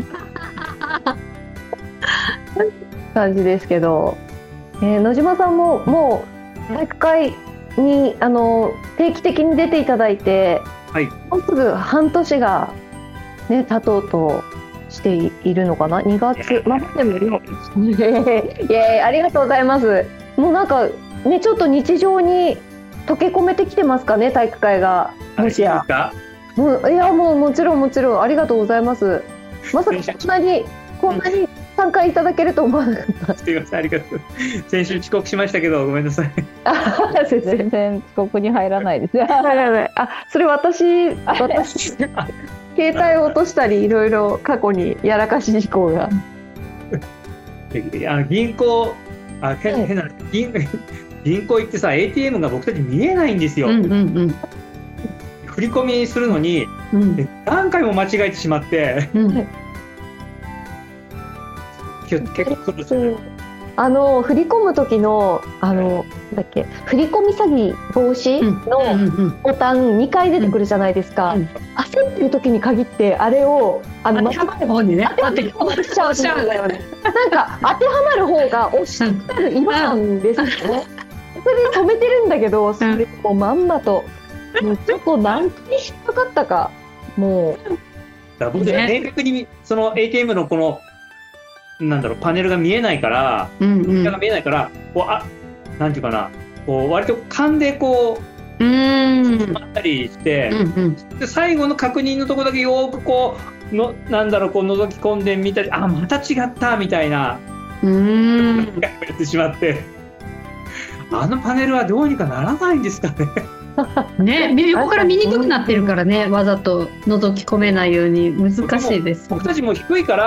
感じですけど、えー、野島さんももう体育会にあの定期的に出ていただいて、はい、もうすぐ半年が、ね、経とうとしているのかな。にがつまでもいやありがとうございます。もうなんか、ね、ちょっと日常に溶け込めてきてますかね体育会が。もしやもういやもうもちろんもちろんありがとうございます。まさかこんなにこんなに参加いただけると思わなかった。 すみません、ありがとう。先週遅刻しましたけどごめんなさい。 全然遅刻に入らないです。 あ、それ私私携帯を落としたりいろいろ過去にやらかし事項が。 あ銀行あ変変な銀銀行行ってさ エーティーエム が僕たち見えないんですよ。うんうんうん振り込みするのに、うん、何回も間違えてしまって、うん、結構苦労する。 あの振り込む時のあのなんだっけ振り込み詐欺防止のボタンにかい出てくるじゃないですか、うんうん、焦ってる時に限ってあれをあの当てはまる方にね当てはまるしちゃうんだよねなんか当てはまる方が押してる今なんですよねそれで止めてるんだけどそれもまんまともうちょっと何回引っかかったかもうだ僕ね明確にその エーティーエム のこのなんだろうパネルが見えないから、うんうん、が見えないからこうあなんていうかなこう割と勘でこう止まったりして、うんうん、で最後の確認のところだけよくこうのなんだろうこう覗き込んでみたりあまた違ったみたいなうーんやってしまってあのパネルはどうにかならないんですかねね、横から見にくくなってるからねわざと覗き込めないように難しいです。 僕たちも低いから、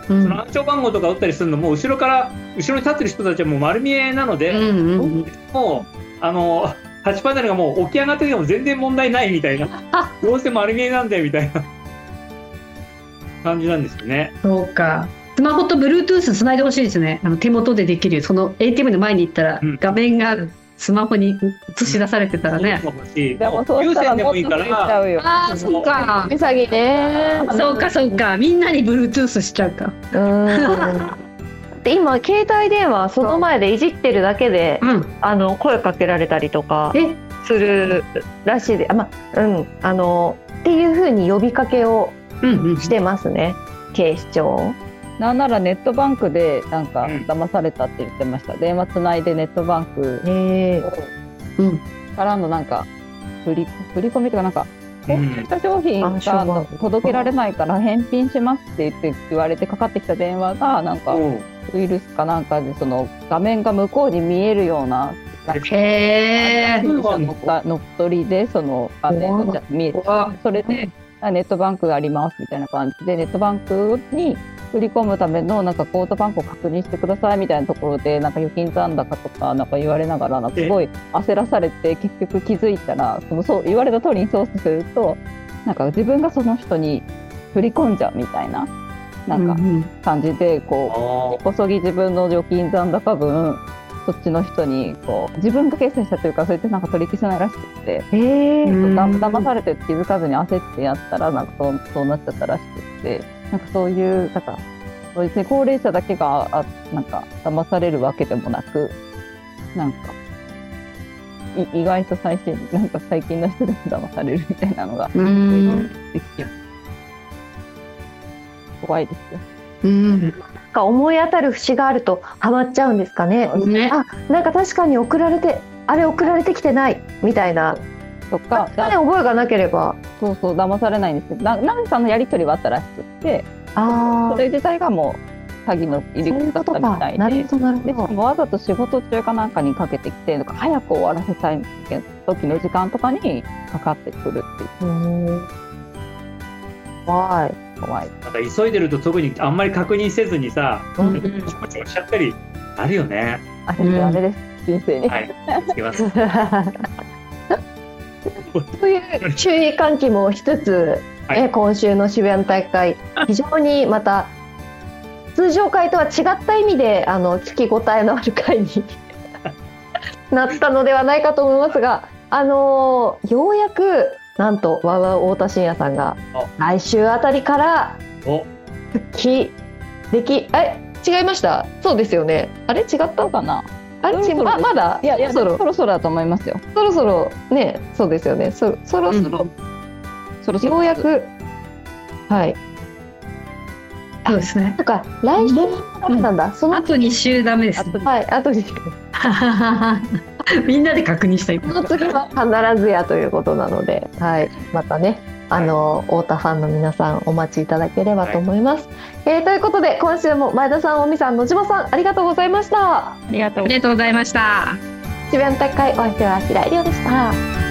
うん、その暗証番号とか打ったりするのも後ろから後ろに立ってる人たちはもう丸見えなので、うんうんうん、もうあのタッチパネルがもう起き上がってても全然問題ないみたいなどうしても丸見えなんだよみたいな感じなんですよね。 そうかスマホと Bluetooth つないでほしいですね。あの手元でできるその エーティーエム の前に行ったら画面が、うんスマホに映し出されてたらね。 でもそうしたらもっと増えちゃうよ。 ああ、そうか。 目先ね。 そうかそうか。みんなに Bluetooth しちゃうか。 うんで今携帯電話その前でいじってるだけで、うん、あの声かけられたりとかするらしいで、あまうんあのっていう風に呼びかけをしてますね、うんうん、警視庁。 なんならネットバンクでなんか騙されたって言ってました、うん、電話つないでネットバンクを、うん、からのなんか振り、振り込みとかなんか購入した商品が届けられないから返品しますって言って言われてかかってきた電話がなんかウイルスかなんかでその画面が向こうに見えるようなへー乗っ取りでその画面が見えてそれでネットバンクがありますみたいな感じでネットバンクに振り込むためのなんか口座番号を確認してくださいみたいなところでなんか預金残高とかなんか言われながらなんかすごい焦らされて結局気づいたらそのそう言われた通りに操作するとなんか自分がその人に振り込んじゃうみたいななんか感じでこうこそぎ自分の預金残高分そっちの人にこう自分が決済したというかそれってなんか取り消せないらしくてえー、だ騙されて気づかずに焦ってやったらなんかそうそうなっちゃったらしくて。なんかそういうなんかそうですね高齢者だけがあなんか騙されるわけでもなくなんかい意外と最近なんか最近の人でも騙されるみたいなのがうん怖いですよ。 うんなんか思い当たる節があるとハマっちゃうんですかね。ねあなんか確かに送られてあれ送られてきてないみたいな。とか覚えがなければそうそう騙されないんですけどな何かのやり取りはあったらしくってあそれ自体がもう詐欺の入り口だったみたいでなるほどなるほどでもわざと仕事中かなんかにかけてきてとか早く終わらせたい時の時間とかにかかってくるっていう怖い怖いなんか急いでると特にあんまり確認せずにさちょこちょこしちゃったりあるよね。 あれダメです人生にはいつけますそういう注意喚起もしつつ、はい、え今週の渋谷の大会非常にまた通常会とは違った意味であの聞き応えのある会になったのではないかと思いますが、あのー、ようやくなんとわわ太田信也さんが来週あたりから復帰できえ違いましたそうですよねあれ違ったのかなあれそろそろままだいやいやそろそろそろだと思いますよ。 そろそろねそうですよねそそろそろ、うん、そろそろようやくはいそうですね。 なんか来週なんだ、うん、そのあとに週ダメです、ね、 はいあとに週みんなで確認したいその次は必ずやということなので、はい、またねあの太田ファンの皆さんお待ちいただければと思います、はいえー、ということで今週も前田さん、尾身さん、野島さんありがとうございました。 ありがとうございました。 渋谷の大会お相手は平井理央でした。